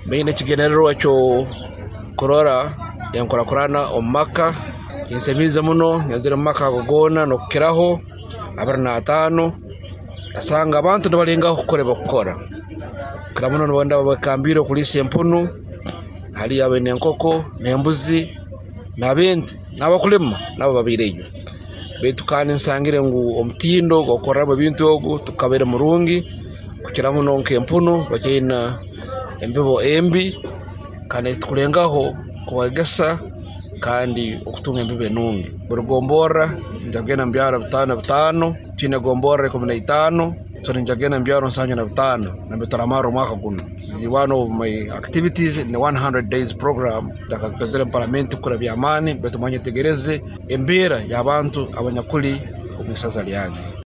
Beine kigenero cyo kurora yankurakurana omaka kinsemize muno yazire maka gogona no kiraho abarna 5 asanga abantu balenga gukora kiramuno nbonda bakambiro kuri sempunu hali abene nkoko nembuzi nabindi nabakulema nabo babireyo betukane nsangire ngu omutindo gokora mu bintu ogu tukabere murungi kukiramuno nkempunu bakina embibo embi kane tukulengaho kuwagesa kandi okutunga embibe nungi burugombora njagena mbyara 5 tine gombora 15 so njagena mbyara 75 na betaramaro mwaka guno one of my activities in the 100 days program takakazira parliament kura byamani betumanye tegereze embera y'abantu abanyakuli omusaza lyange.